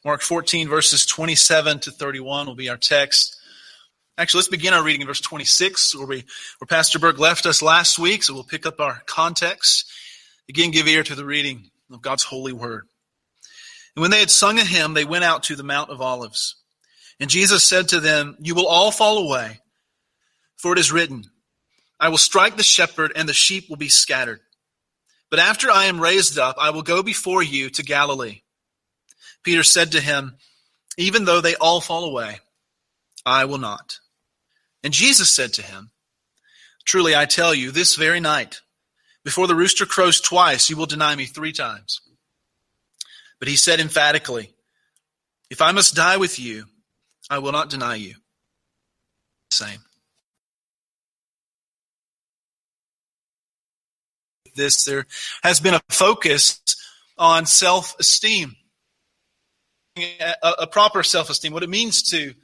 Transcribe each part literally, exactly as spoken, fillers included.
Mark fourteen, verses twenty-seven to thirty-one will be our text. Actually, let's begin our reading in verse twenty-six, where, we, where Pastor Berg left us last week, so we'll pick up our context. Again, give ear to the reading of God's holy word. And when they had sung a hymn, they went out to the Mount of Olives. And Jesus said to them, "You will all fall away, for it is written, I will strike the shepherd, and the sheep will be scattered. But after I am raised up, I will go before you to Galilee." Peter said to him, "Even though they all fall away, I will not." And Jesus said to him, "Truly I tell you, this very night, before the rooster crows twice, you will deny me three times." But he said emphatically, "If I must die with you, I will not deny you." Same. This, there has been a focus on self-esteem, a, a proper self-esteem, what it means to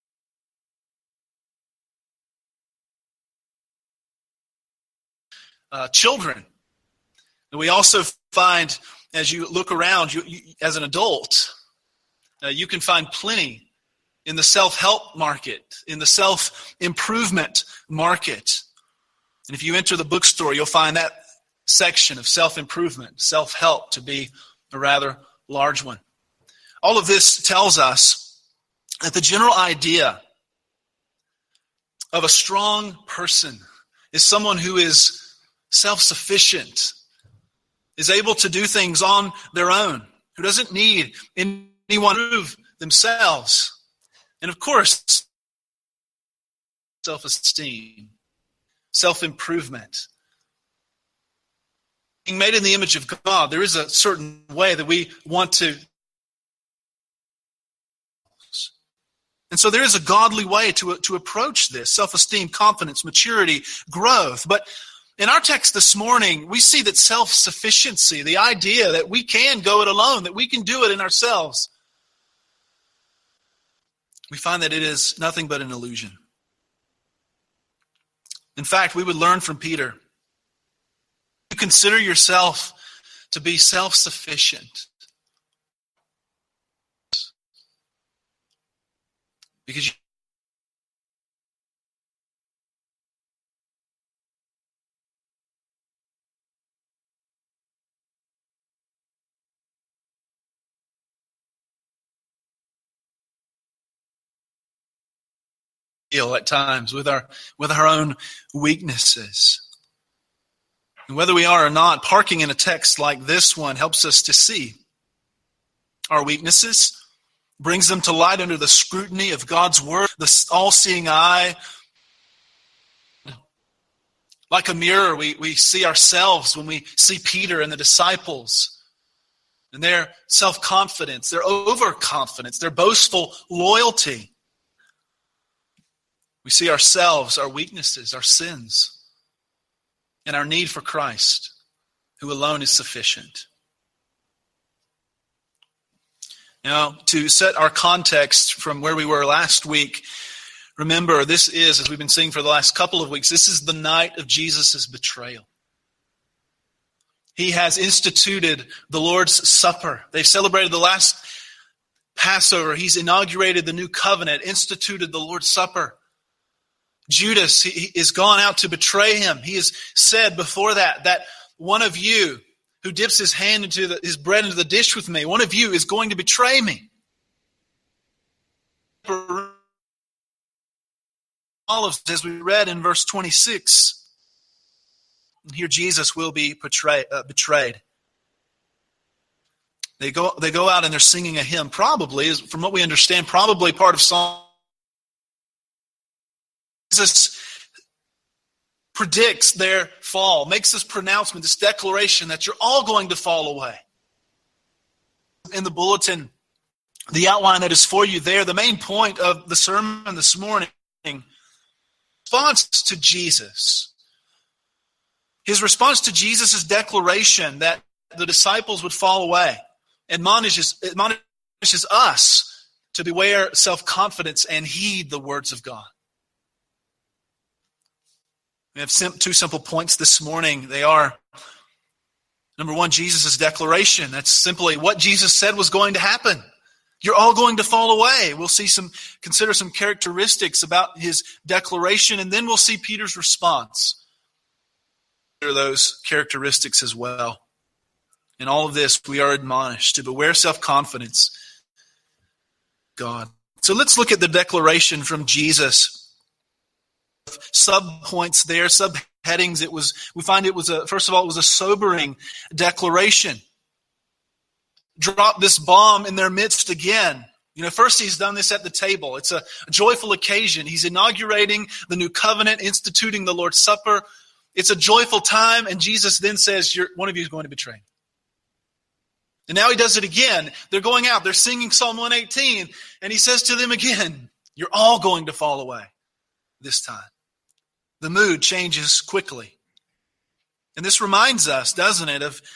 Uh, children. And we also find, as you look around, you, you, as an adult, uh, you can find plenty in the self-help market, in the self-improvement market. And if you enter the bookstore, you'll find that section of self-improvement, self-help to be a rather large one. All of this tells us that the general idea of a strong person is someone who is self-sufficient, is able to do things on their own, who doesn't need anyone to prove themselves. And of course, self-esteem, self-improvement. Being made in the image of God, there is a certain way that we want to. And so there is a godly way to, to approach this: self-esteem, confidence, maturity, growth. But in our text this morning, we see that self-sufficiency, the idea that we can go it alone, that we can do it in ourselves, we find that it is nothing but an illusion. In fact, we would learn from Peter, you consider yourself to be self-sufficient because you at times with our with our own weaknesses. And whether we are or not, parking in a text like this one helps us to see our weaknesses, brings them to light under the scrutiny of God's word, the all-seeing eye. Like a mirror, we, we see ourselves when we see Peter and the disciples and their self-confidence, their overconfidence, their boastful loyalty. We see ourselves, our weaknesses, our sins, and our need for Christ, who alone is sufficient. Now, to set our context from where we were last week, remember, this is, as we've been seeing for the last couple of weeks, this is the night of Jesus' betrayal. He has instituted the Lord's Supper. They've celebrated the last Passover. He's inaugurated the new covenant, instituted the Lord's Supper. Judas, he is gone out to betray him. He has said before that, that one of you who dips his hand into the, his bread into the dish with me, one of you is going to betray me. Olives, as we read in verse twenty-six, here Jesus will be portray, uh, betrayed. They go, they go out and they're singing a hymn, probably, from what we understand, probably part of Psalm. Jesus predicts their fall, makes this pronouncement, this declaration that you're all going to fall away. In the bulletin, the outline that is for you there, the main point of the sermon this morning, response to Jesus. His response to Jesus' declaration that the disciples would fall away admonishes, admonishes us to beware self-confidence and heed the words of God. We have two simple points this morning. They are, number one, Jesus' declaration. That's simply what Jesus said was going to happen. You're all going to fall away. We'll see some, consider some characteristics about his declaration, and then we'll see Peter's response. Consider those characteristics as well. In all of this, we are admonished to beware self-confidence. God. So let's look at the declaration from Jesus. Sub-points there, subheadings. It was, we find it was a, first of all, it was a sobering declaration. Drop this bomb in their midst again. You know, first he's done this at the table. It's a joyful occasion. He's inaugurating the new covenant, instituting the Lord's Supper. It's a joyful time, and Jesus then says, You're, one of you is going to betray me. And now he does it again. They're going out. They're singing Psalm one eighteen. And he says to them again, you're all going to fall away this time. The mood changes quickly. And this reminds us, doesn't it, of,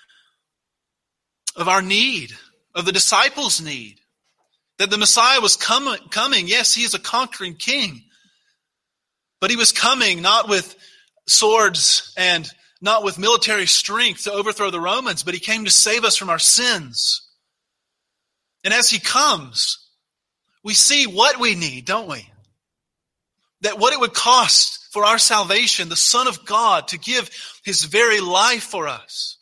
of our need, of the disciples' need. That the Messiah was com- coming. Yes, he is a conquering king. But he was coming not with swords and not with military strength to overthrow the Romans, but he came to save us from our sins. And as he comes, we see what we need, don't we? That what it would cost for our salvation, the Son of God, to give his very life for us.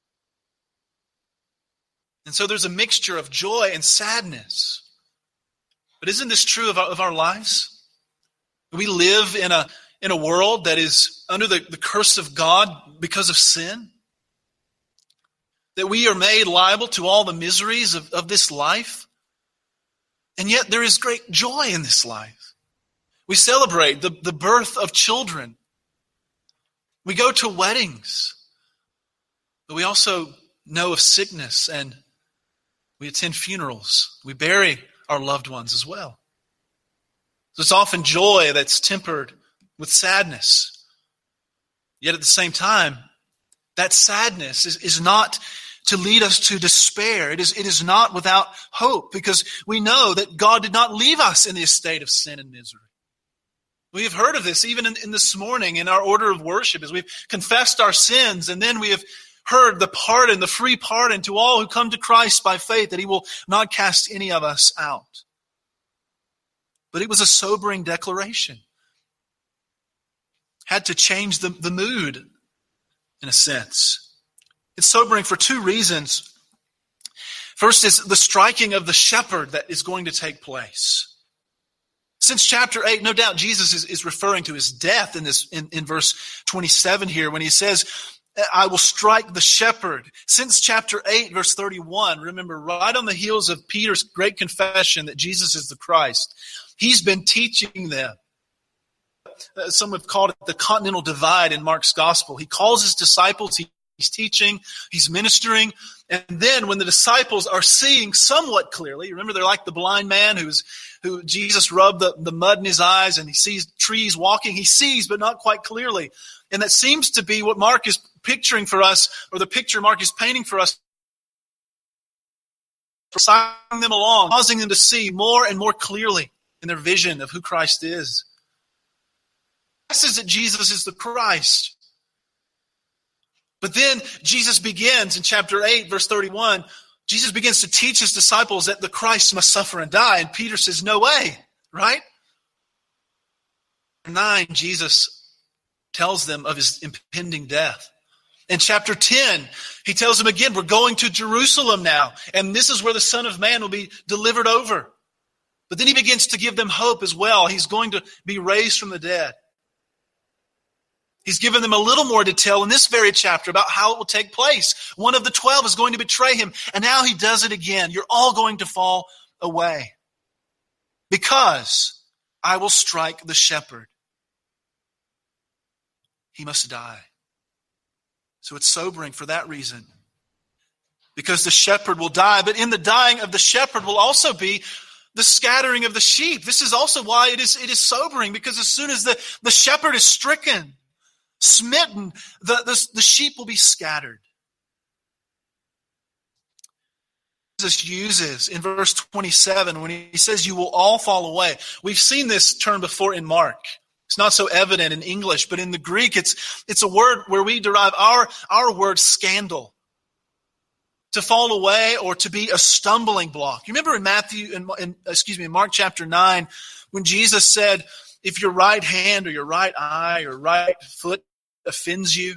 And so there's a mixture of joy and sadness. But isn't this true of our, of our lives? We live in a in a world that is under the, the curse of God because of sin. That we are made liable to all the miseries of, of this life. And yet there is great joy in this life. We celebrate the, the birth of children. We go to weddings. But we also know of sickness, and we attend funerals. We bury our loved ones as well. So it's often joy that's tempered with sadness. Yet at the same time, that sadness is, is not to lead us to despair. It is, it is not without hope, because we know that God did not leave us in the estate of sin and misery. We have heard of this even in, in this morning in our order of worship, as we've confessed our sins, and then we have heard the pardon, the free pardon to all who come to Christ by faith, that he will not cast any of us out. But it was a sobering declaration. Had to change the, the mood, in a sense. It's sobering for two reasons. First is the striking of the shepherd that is going to take place. Since chapter eight, no doubt Jesus is, is referring to his death in this in, in verse twenty-seven here, when he says, I will strike the shepherd. Since chapter eight, verse thirty-one, remember, right on the heels of Peter's great confession that Jesus is the Christ, he's been teaching them. Some have called it the continental divide in Mark's gospel. He calls his disciples, he, he's teaching, he's ministering, and then when the disciples are seeing somewhat clearly, remember they're like the blind man who's who Jesus rubbed the, the mud in his eyes, and he sees trees walking. He sees, but not quite clearly. And that seems to be what Mark is picturing for us, or the picture Mark is painting for us, signing them along, causing them to see more and more clearly in their vision of who Christ is. Is that Jesus is the Christ. But then Jesus begins in chapter eight, verse thirty-one, Jesus begins to teach his disciples that the Christ must suffer and die. And Peter says, no way, right? nine, Jesus tells them of his impending death. In chapter ten, he tells them again, we're going to Jerusalem now, and this is where the Son of Man will be delivered over. But then he begins to give them hope as well. He's going to be raised from the dead. He's given them a little more detail in this very chapter about how it will take place. One of the twelve is going to betray him, and now he does it again. You're all going to fall away because I will strike the shepherd. He must die. So it's sobering for that reason, because the shepherd will die, but in the dying of the shepherd will also be the scattering of the sheep. This is also why it is, it is sobering, because as soon as the, the shepherd is stricken, smitten, the, the, the sheep will be scattered. Jesus uses in verse twenty-seven when he says you will all fall away. We've seen this term before in Mark. It's not so evident in English, but in the Greek it's it's a word where we derive our, our word scandal. to fall away or to be a stumbling block. You remember in Matthew, in, in, excuse me, in Mark chapter nine, when Jesus said, if your right hand or your right eye or right foot offends you,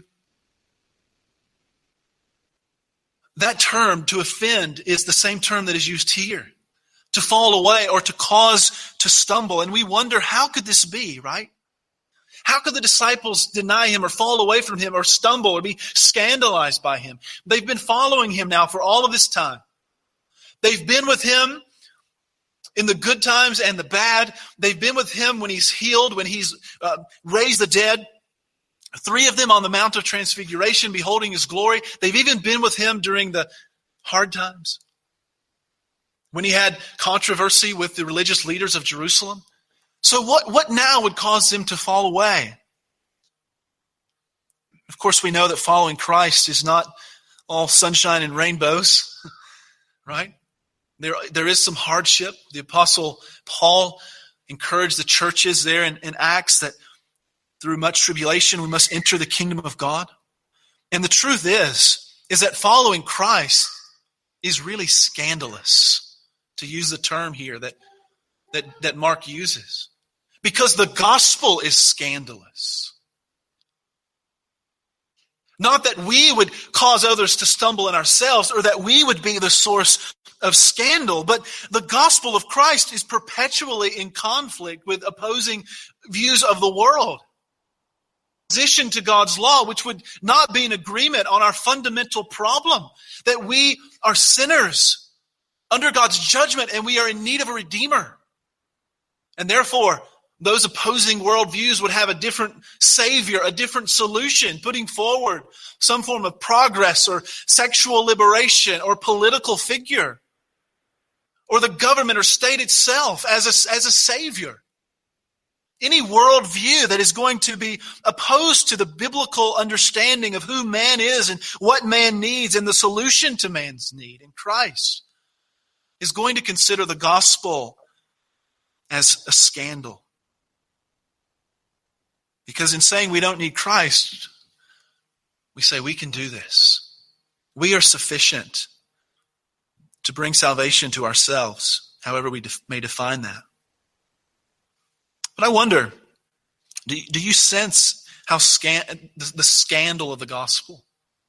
that term, to offend, is the same term that is used here. To fall away or to cause to stumble. And we wonder, how could this be, right? How could the disciples deny him or fall away from him or stumble or be scandalized by him? They've been following him now for all of this time. They've been with him in the good times and the bad. They've been with him when he's healed, when he's uh, raised the dead. Three of them on the Mount of Transfiguration, beholding his glory. They've even been with him during the hard times, when he had controversy with the religious leaders of Jerusalem. So what, what now would cause them to fall away? Of course, we know that following Christ is not all sunshine and rainbows, right? There, there is some hardship. The Apostle Paul encouraged the churches there in, in Acts that through much tribulation we must enter the kingdom of God. And the truth is, is that following Christ is really scandalous, to use the term here that, that, that Mark uses. Because the gospel is scandalous. Not that we would cause others to stumble in ourselves or that we would be the source of scandal, but the gospel of Christ is perpetually in conflict with opposing views of the world. Opposition to God's law, which would not be in agreement on our fundamental problem, that we are sinners under God's judgment and we are in need of a redeemer. And therefore, those opposing worldviews would have a different savior, a different solution, putting forward some form of progress or sexual liberation or political figure, or the government or state itself as a, as a savior. Any worldview that is going to be opposed to the biblical understanding of who man is and what man needs and the solution to man's need in Christ is going to consider the gospel as a scandal. Because in saying we don't need Christ, we say we can do this. We are sufficient to bring salvation to ourselves, however we def- may define that. But I wonder, do, do you sense how scan- the, the scandal of the gospel?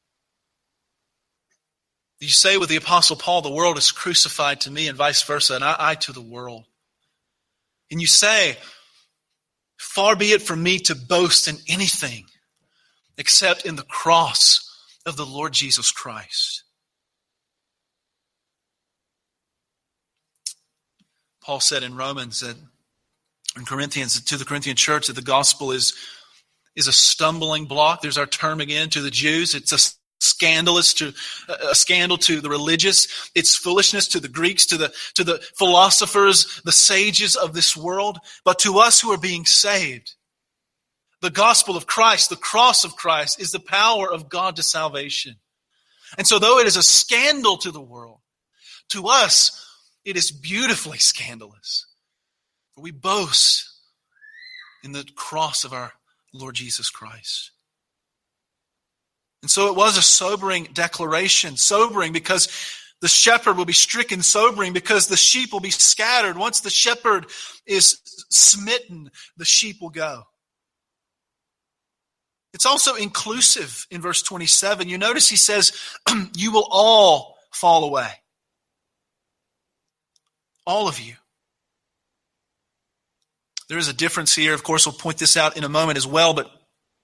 You say with the Apostle Paul, the world is crucified to me and vice versa, and I, I to the world. And you say, far be it from me to boast in anything except in the cross of the Lord Jesus Christ. Paul said in Romans, that in Corinthians, to the Corinthian church, that the gospel is, is a stumbling block. There's our term again, to the Jews. It's a scandalous to a scandal to the religious. It's foolishness to the Greeks, to the to the philosophers, the sages of this world. But to us who are being saved, the gospel of Christ, the cross of Christ, is the power of God to salvation. And so though it is a scandal to the world, to us it is beautifully scandalous. For we boast in the cross of our Lord Jesus Christ. And so it was a sobering declaration. Sobering because the shepherd will be stricken. Sobering because the sheep will be scattered. Once the shepherd is smitten, the sheep will go. It's also inclusive in verse twenty-seven. You notice he says, you will all fall away. All of you. There is a difference here. Of course, we'll point this out in a moment as well, but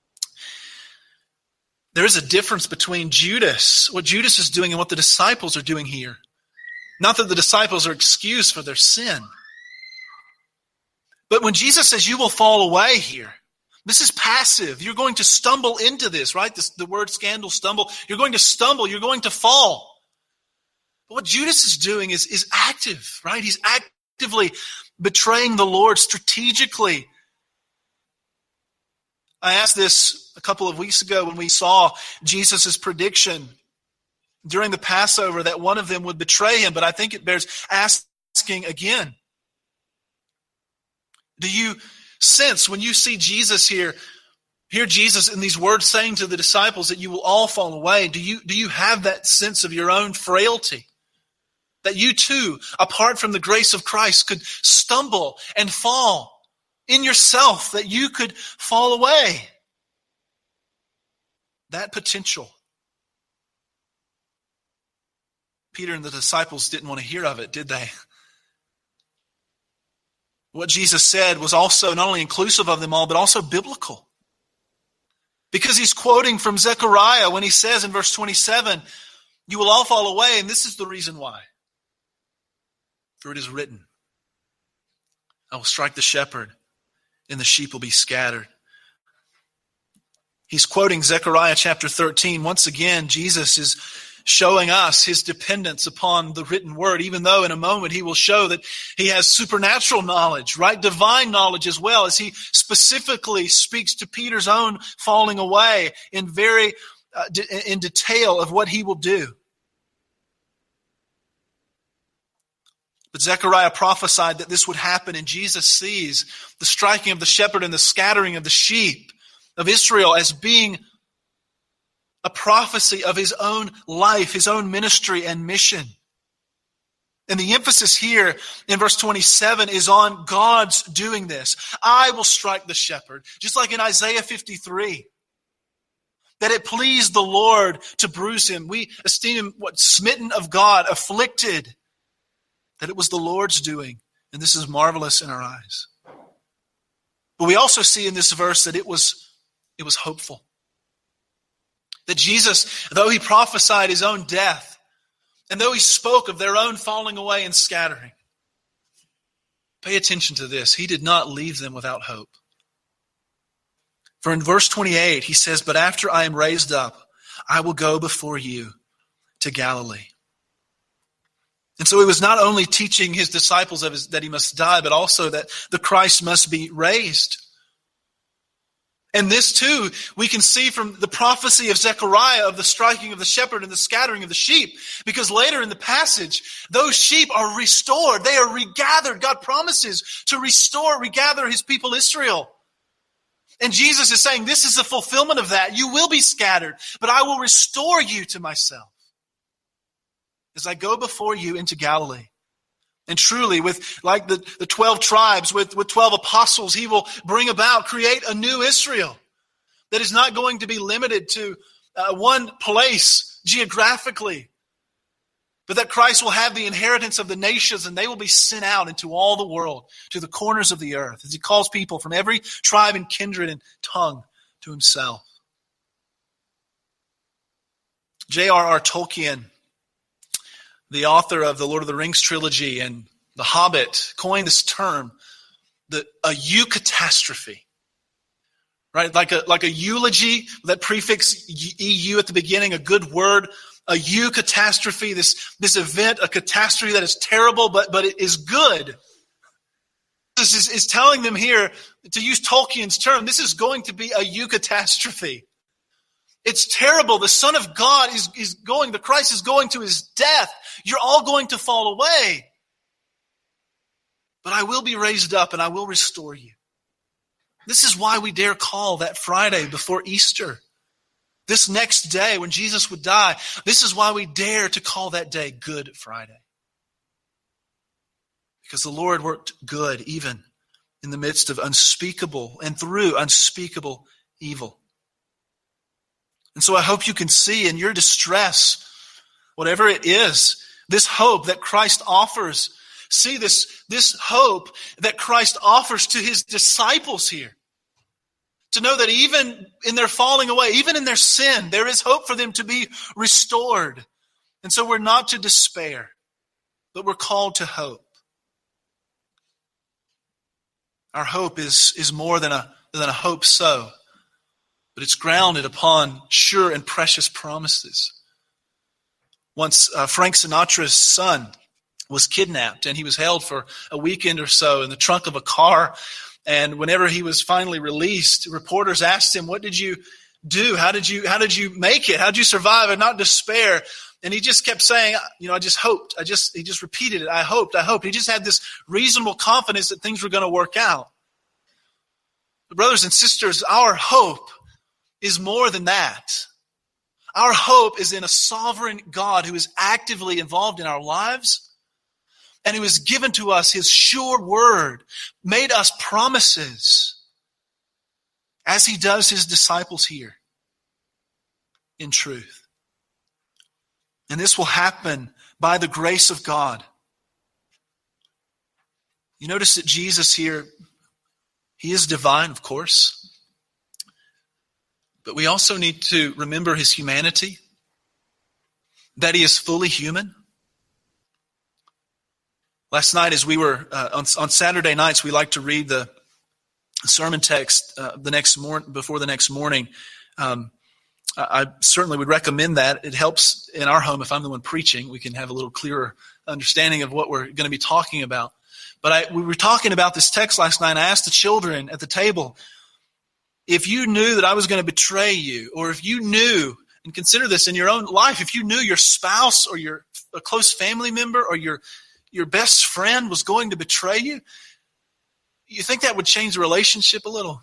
there is a difference between Judas, what Judas is doing, and what the disciples are doing here. Not that the disciples are excused for their sin. But when Jesus says you will fall away here, this is passive. You're going to stumble into this, right? This, the word scandal, stumble. You're going to stumble. You're going to fall. But what Judas is doing is, is active, right? He's actively betraying the Lord strategically. I asked this a couple of weeks ago when we saw Jesus' prediction during the Passover that one of them would betray him, but I think it bears asking again. Do you sense when you see Jesus here hear Jesus in these words saying to the disciples that you will all fall away. Do you, do you have that sense of your own frailty? That you too, apart from the grace of Christ, could stumble and fall in yourself, that you could fall away? That potential. Peter and the disciples didn't want to hear of it, did they? What Jesus said was also not only inclusive of them all, but also biblical. Because he's quoting from Zechariah when he says in verse twenty-seven, you will all fall away, and this is the reason why. For it is written, I will strike the shepherd, and the sheep will be scattered. He's quoting Zechariah chapter thirteen. Once again, Jesus is showing us his dependence upon the written word, even though in a moment he will show that he has supernatural knowledge, right? Divine knowledge as well, as he specifically speaks to Peter's own falling away in very uh, in detail of what he will do. But Zechariah prophesied that this would happen, and Jesus sees the striking of the shepherd and the scattering of the sheep of Israel as being a prophecy of his own life, his own ministry and mission. And the emphasis here in verse twenty-seven is on God's doing this. I will strike the shepherd, just like in Isaiah fifty-three. That it pleased the Lord to bruise him. We esteem him what smitten of God, afflicted. That it was the Lord's doing. And this is marvelous in our eyes. But we also see in this verse that it was, it was hopeful. That Jesus, though he prophesied his own death, and though he spoke of their own falling away and scattering, pay attention to this. He did not leave them without hope. For in verse twenty-eight, he says, but after I am raised up, I will go before you to Galilee. And so he was not only teaching his disciples of his, that he must die, but also that the Christ must be raised. And this too, we can see from the prophecy of Zechariah of the striking of the shepherd and the scattering of the sheep. Because later in the passage, those sheep are restored. They are regathered. God promises to restore, regather his people Israel. And Jesus is saying, this is the fulfillment of that. You will be scattered, but I will restore you to myself as I go before you into Galilee. And truly, with like the, the twelve tribes, with, with twelve apostles, he will bring about, create a new Israel that is not going to be limited to uh, one place geographically, but that Christ will have the inheritance of the nations, and they will be sent out into all the world, to the corners of the earth, as he calls people from every tribe and kindred and tongue to himself. J R R Tolkien, the author of the Lord of the Rings trilogy and The Hobbit, coined this term, the a eucatastrophe. Right? Like a like a eulogy, that prefix E U at the beginning, a good word, a eucatastrophe, this, this event, a catastrophe that is terrible, but, but it is good. This is, is telling them here, to use Tolkien's term, this is going to be a eucatastrophe. It's terrible. The Son of God is, is going, the Christ is going to his death. You're all going to fall away. But I will be raised up and I will restore you. This is why we dare call that Friday before Easter, this next day when Jesus would die, this is why we dare to call that day Good Friday. Because the Lord worked good even in the midst of unspeakable and through unspeakable evil. And so I hope you can see in your distress, whatever it is, this hope that Christ offers. See this, this hope that Christ offers to his disciples here. To know that even in their falling away, even in their sin, there is hope for them to be restored. And so we're not to despair, but we're called to hope. Our hope is, is more than a, than a hope so. But it's grounded upon sure and precious promises. Once uh, Frank Sinatra's son was kidnapped, and he was held for a weekend or so in the trunk of a car. And whenever he was finally released, reporters asked him, what did you do? How did you, how did you make it? How did you survive and not despair? And he just kept saying, you know, I just hoped. I just, he just repeated it. I hoped, I hoped. He just had this reasonable confidence that things were going to work out. But brothers and sisters, our hope is more than that. Our hope is in a sovereign God who is actively involved in our lives and who has given to us his sure word, made us promises, as he does his disciples here in truth. And this will happen by the grace of God. You notice that Jesus here, he is divine, of course. But we also need to remember his humanity, that he is fully human. Last night as we were, uh, on, on Saturday nights, we like to read the sermon text uh, the next morning, before the next morning. Um, I, I certainly would recommend that. It helps in our home if I'm the one preaching. We can have a little clearer understanding of what we're going to be talking about. But I, we were talking about this text last night, and I asked the children at the table, if you knew that I was going to betray you, or if you knew, and consider this in your own life, if you knew your spouse or your a close family member or your, your best friend was going to betray you, you think that would change the relationship a little?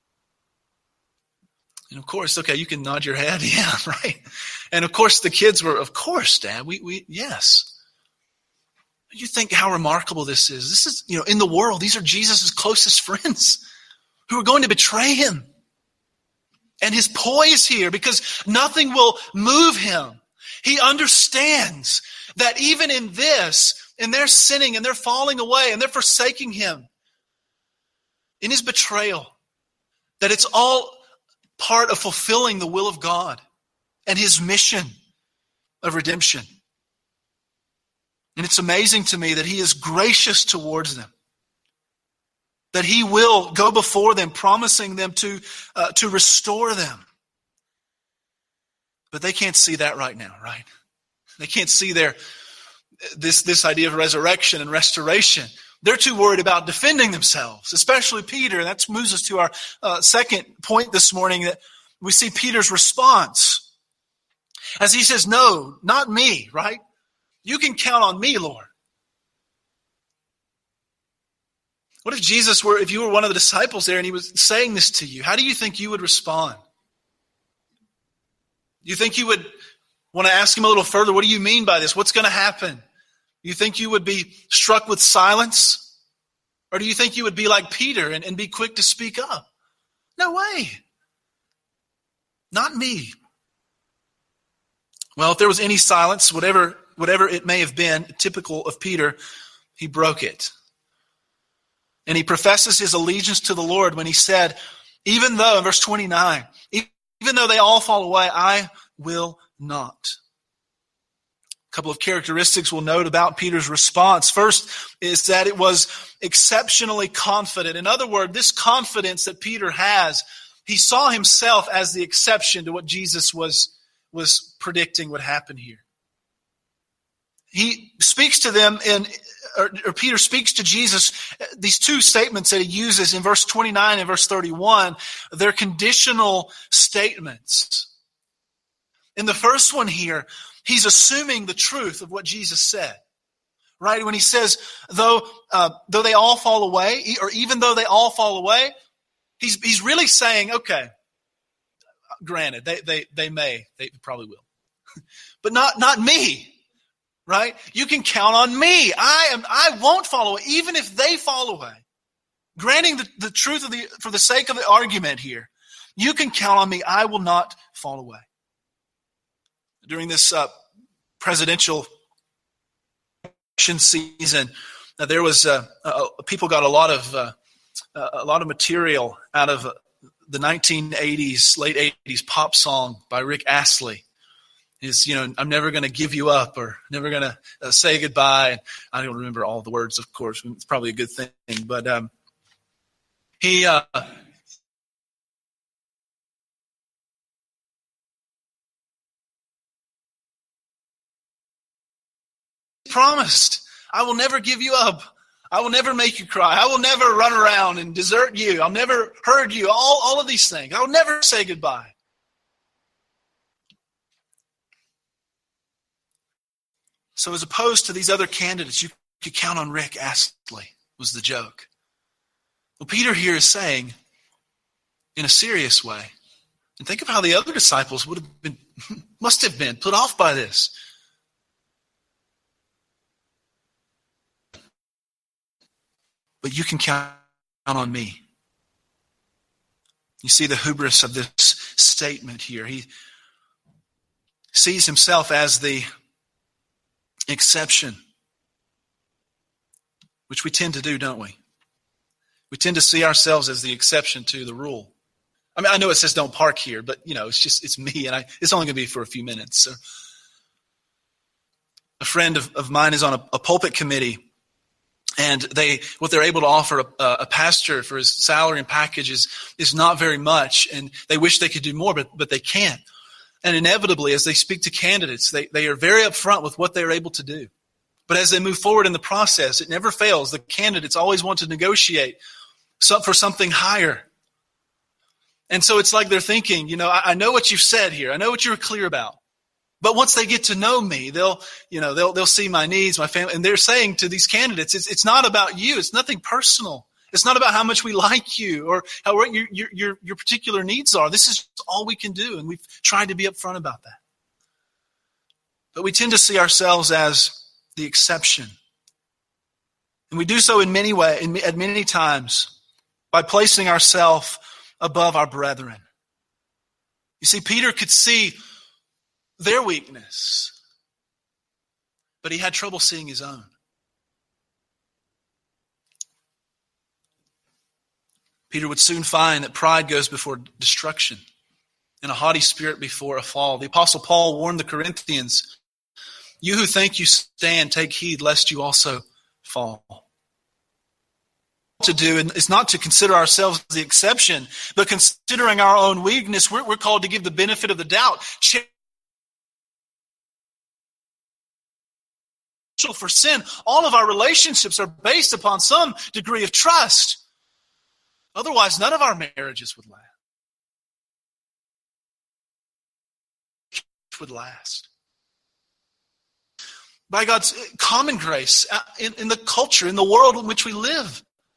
And of course, okay, you can nod your head. Yeah, right. And of course, the kids were, of course, Dad, we, we, yes. You think how remarkable this is. This is, you know, in the world, these are Jesus' closest friends who are going to betray him. And his poise here, because nothing will move him. He understands that even in this, in their sinning and their falling away and they're forsaking him, in his betrayal, that it's all part of fulfilling the will of God and his mission of redemption. And it's amazing to me that he is gracious towards them, that he will go before them, promising them to, uh, to restore them. But they can't see that right now, right? They can't see their this, this idea of resurrection and restoration. They're too worried about defending themselves, especially Peter. And that moves us to our uh, second point this morning, that we see Peter's response. As he says, no, not me, right? You can count on me, Lord. What if Jesus were, if you were one of the disciples there and he was saying this to you, how do you think you would respond? Do you think you would want to ask him a little further? What do you mean by this? What's going to happen? You think you would be struck with silence? Or do you think you would be like Peter and, and be quick to speak up? No way. Not me. Well, if there was any silence, whatever, whatever it may have been, typical of Peter, he broke it. And he professes his allegiance to the Lord when he said, even though, in verse twenty-nine, even though they all fall away, I will not. A couple of characteristics we'll note about Peter's response. First is that it was exceptionally confident. In other words, this confidence that Peter has, he saw himself as the exception to what Jesus was, was predicting would happen here. He speaks to them in, or, or Peter speaks to Jesus, these two statements that he uses in verse twenty-nine and verse thirty-one, they're conditional statements. In the first one here, he's assuming the truth of what Jesus said. Right? When he says, though, uh, though they all fall away, or even though they all fall away, he's, he's really saying, okay, granted, they, they, they may, they probably will, but not, not me. Right? You can count on me. I am. I won't fall away, even if they fall away. Granting the, the truth of the, for the sake of the argument here, you can count on me. I will not fall away. During this uh, presidential election season, uh, there was uh, uh, people got a lot of uh, uh, a lot of material out of uh, the nineteen eighties, late eighties pop song by Rick Astley. Is, you know, I'm never going to give you up, or never going to uh, say goodbye. I don't remember all the words, of course. It's probably a good thing. But um, he uh, promised, I will never give you up. I will never make you cry. I will never run around and desert you. I'll never hurt you. All, all of these things. I will never say goodbye. So as opposed to these other candidates, you could count on Rick Astley, was the joke. Well, Peter here is saying, in a serious way, And think of how the other disciples would have been, must have been put off by this. But you can count on me. You see the hubris of this statement here. He sees himself as the exception, which we tend to do, don't we? We tend to see ourselves as the exception to the rule. I mean, I know it says don't park here, but, you know, it's just, it's me, and I, it's only going to be for a few minutes. So, a friend of, of mine is on a, a pulpit committee, and they, what they're able to offer a, a pastor for his salary and package is, is not very much, and they wish they could do more, but, but they can't. And inevitably, as they speak to candidates, they, they are very upfront with what they're able to do. But as they move forward in the process, it never fails. The candidates always want to negotiate some, for something higher. And so it's like they're thinking, you know, I, I know what you've said here. I know what you're clear about. But once they get to know me, they'll, you know, they'll, they'll see my needs, my family. And they're saying to these candidates, it's, it's not about you. It's nothing personal. It's not about how much we like you or how what your, your, your, your particular needs are. This is all we can do. And we've tried to be upfront about that. But we tend to see ourselves as the exception. And we do so in many ways, in, at many times, by placing ourselves above our brethren. You see, Peter could see their weakness, but he had trouble seeing his own. Peter would soon find that pride goes before destruction and a haughty spirit before a fall. The Apostle Paul warned the Corinthians, "You who think you stand, take heed lest you also fall." To do is not to consider ourselves the exception, but considering our own weakness, we're, we're called to give the benefit of the doubt. For sin, all of our relationships are based upon some degree of trust. Otherwise, none of our marriages would last. Would last. By God's common grace in, in the culture, in the world in which we live.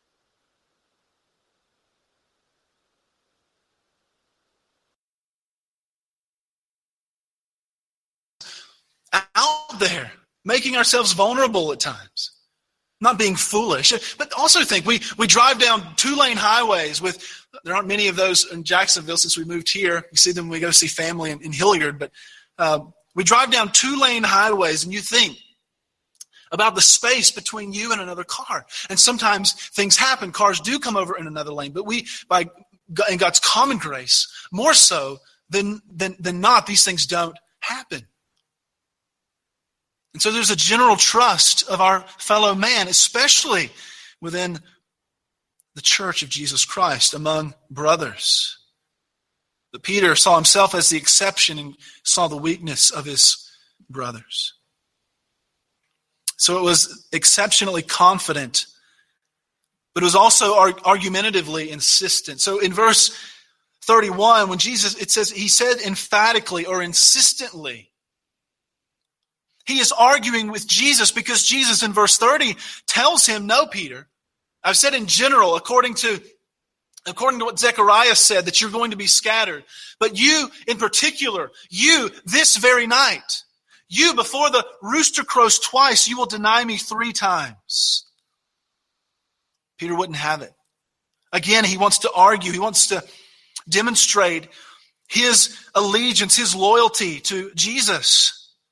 Out there, making ourselves vulnerable at times. Not being foolish. But also think, we, we drive down two-lane highways with, there aren't many of those in Jacksonville since we moved here. You see them when we go see family in, in Hilliard. But uh, we drive down two-lane highways and you think about the space between you and another car. And sometimes things happen. Cars do come over in another lane. But we, by in God's common grace, more so than, than, than not, these things don't happen. And so there's a general trust of our fellow man, especially within the church of Jesus Christ, among brothers. But Peter saw himself as the exception and saw the weakness of his brothers. So it was exceptionally confident, but it was also argumentatively insistent. So in verse thirty-one, when Jesus, it says, he said emphatically or insistently. He is arguing with Jesus because Jesus in verse thirty tells him, no, Peter, I've said in general, according to, according to what Zechariah said, that you're going to be scattered. But you in particular, you this very night, you before the rooster crows twice, you will deny me three times. Peter wouldn't have it. Again, he wants to argue. He wants to demonstrate his allegiance, his loyalty to Jesus.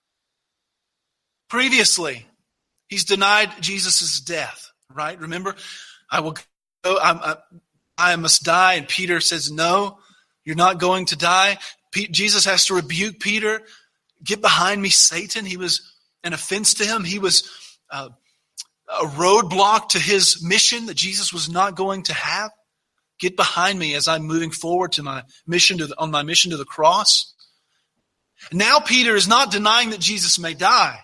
Previously, he's denied Jesus' death, right? Remember, I will go, I, I, I must die. And Peter says, no, you're not going to die. P- Jesus has to rebuke Peter. Get behind me, Satan. He was an offense to him. He was uh, a roadblock to his mission that Jesus was not going to have. Get behind me as I'm moving forward to my mission to the, on my mission to the cross. Now Peter is not denying that Jesus may die.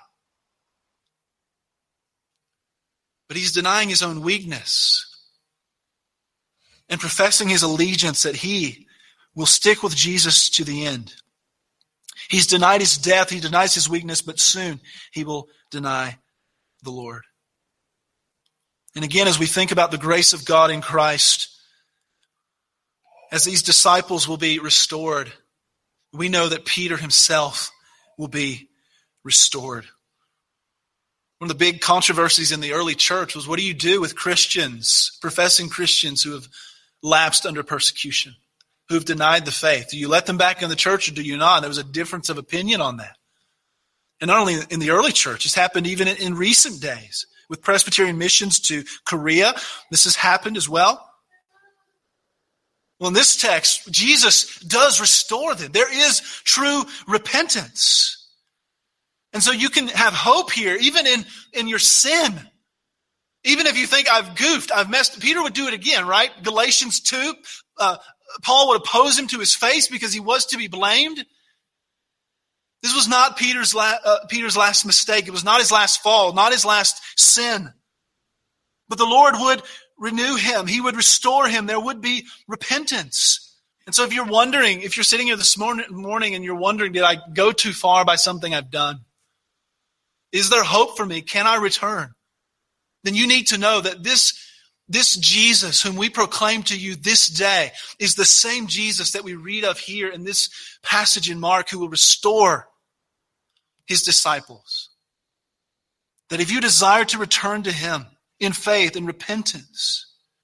But he's denying his own weakness and professing his allegiance that he will stick with Jesus to the end. He's denied his death, he denies his weakness, but soon he will deny the Lord. And again, as we think about the grace of God in Christ, as these disciples will be restored, we know that Peter himself will be restored. One of the big controversies in the early church was, what do you do with Christians, professing Christians who have lapsed under persecution, who have denied the faith? Do you let them back in the church or do you not? And there was a difference of opinion on that. And not only in the early church, it's happened even in, in recent days with Presbyterian missions to Korea. This has happened as well. Well, in this text, Jesus does restore them. There is true repentance. And so you can have hope here, even in, in your sin. Even if you think, I've goofed, I've messed, Peter would do it again, right? Galatians two, uh, Paul would oppose him to his face because he was to be blamed. This was not Peter's, la- uh, Peter's last mistake. It was not his last fall, not his last sin. But the Lord would renew him. He would restore him. There would be repentance. And so if you're wondering, if you're sitting here this morning, morning and you're wondering, did I go too far by something I've done? Is there hope for me? Can I return? Then you need to know that this, this Jesus whom we proclaim to you this day is the same Jesus that we read of here in this passage in Mark, who will restore his disciples. That if you desire to return to him in faith and repentance,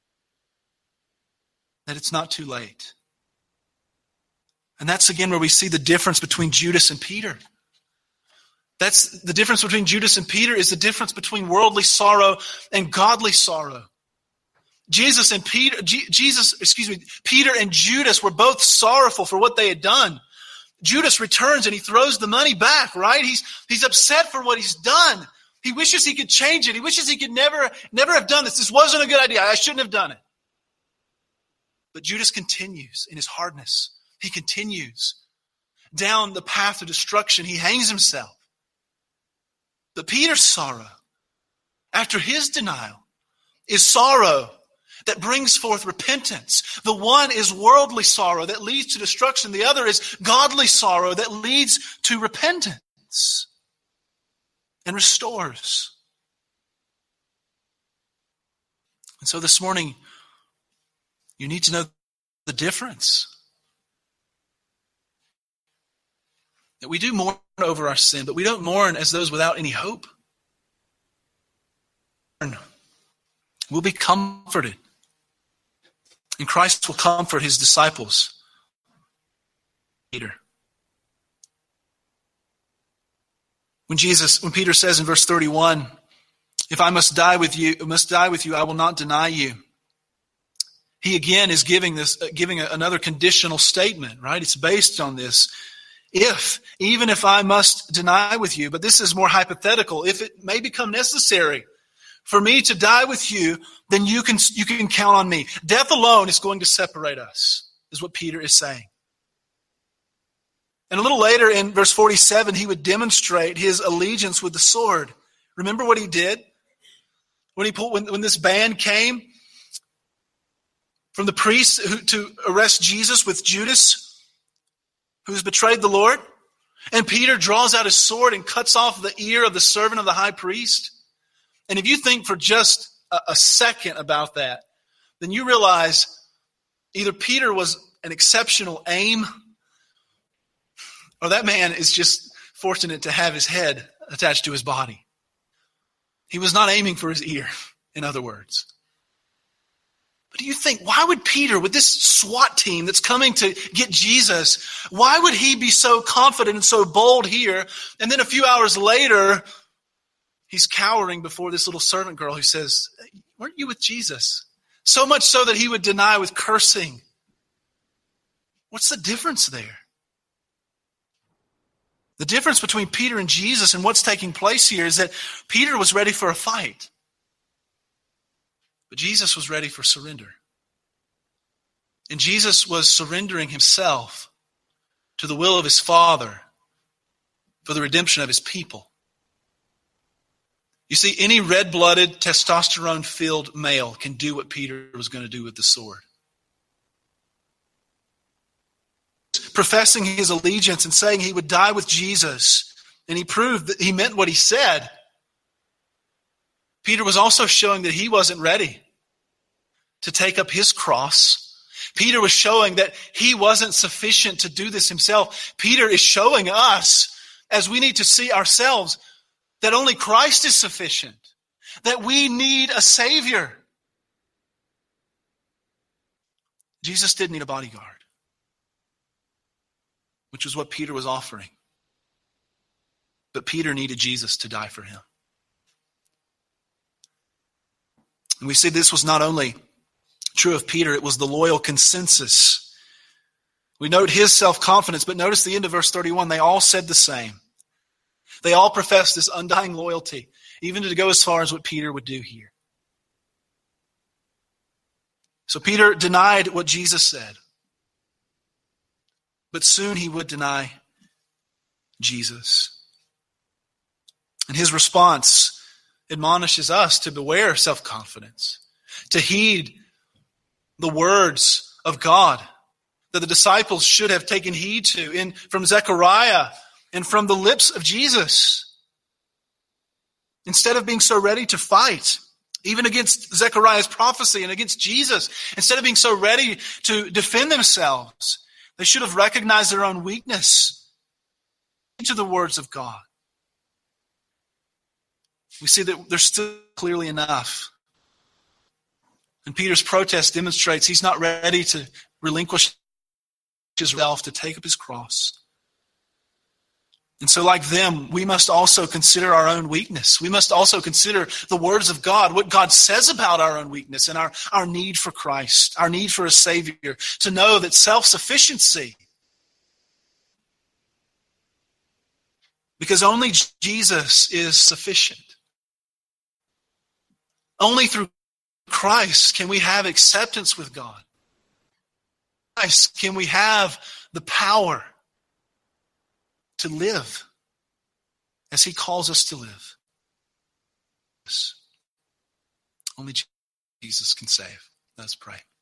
that it's not too late. And that's again where we see the difference between Judas and Peter. That's the difference between Judas and Peter is the difference between worldly sorrow and godly sorrow. Jesus and Peter, G- Jesus, excuse me, Peter and Judas were both sorrowful for what they had done. Judas returns and he throws the money back, right? He's, he's upset for what he's done. He wishes he could change it. He wishes he could never, never have done this. This wasn't a good idea. I shouldn't have done it. But Judas continues in his hardness. He continues down the path of destruction. He hangs himself. But Peter's sorrow, after his denial, is sorrow that brings forth repentance. The one is worldly sorrow that leads to destruction. The other is godly sorrow that leads to repentance and restores. And so this morning, you need to know the difference. That we do mourn over our sin, but we don't mourn as those without any hope. We'll be comforted. And Christ will comfort his disciples. Peter. When Jesus, when Peter says in verse thirty-one, if I must die with you, must die with you, I will not deny you. He again is giving this, uh, giving a, another conditional statement, right? It's based on this. If, even if I must deny with you, but this is more hypothetical, if it may become necessary for me to die with you, then you can, you can count on me. Death alone is going to separate us, is what Peter is saying. And a little later in verse forty-seven, he would demonstrate his allegiance with the sword. Remember what he did? When he pulled, when, when this band came from the priests who, to arrest Jesus with Judas, who's betrayed the Lord, and Peter draws out his sword and cuts off the ear of the servant of the high priest. And if you think for just a, a second about that, then you realize either Peter was an exceptional aim, or that man is just fortunate to have his head attached to his body. He was not aiming for his ear, in other words. But do you think, why would Peter, with this SWAT team that's coming to get Jesus, why would he be so confident and so bold here? And then a few hours later, he's cowering before this little servant girl who says, weren't you with Jesus? So much so that he would deny with cursing. What's the difference there? The difference between Peter and Jesus and what's taking place here is that Peter was ready for a fight. But Jesus was ready for surrender. And Jesus was surrendering himself to the will of his Father for the redemption of his people. You see, any red-blooded, testosterone-filled male can do what Peter was going to do with the sword. Professing his allegiance and saying he would die with Jesus, and he proved that he meant what he said. Peter was also showing that he wasn't ready to take up his cross, Peter was showing that he wasn't sufficient to do this himself. Peter is showing us, as we need to see ourselves, that only Christ is sufficient, that we need a Savior. Jesus did need a bodyguard, which was what Peter was offering. But Peter needed Jesus to die for him. And we see this was not only true of Peter, it was the loyal consensus. We note his self-confidence, but notice the end of verse thirty-one. They all said the same. They all professed this undying loyalty, even to go as far as what Peter would do here. So Peter denied what Jesus said, but soon he would deny Jesus. And his response admonishes us to beware self-confidence, to heed the words of God that the disciples should have taken heed to in from Zechariah and from the lips of Jesus. Instead of being so ready to fight, even against Zechariah's prophecy and against Jesus, instead of being so ready to defend themselves, they should have recognized their own weakness into the words of God. We see that there's still clearly enough. And Peter's protest demonstrates he's not ready to relinquish himself, to take up his cross. And so like them, we must also consider our own weakness. We must also consider the words of God, what God says about our own weakness and our, our need for Christ, our need for a Savior, to know that self-sufficiency, because only Jesus is sufficient. Only through Christ can we have acceptance with God. Christ can we have the power to live as he calls us to live. Only Jesus can save. Let's pray.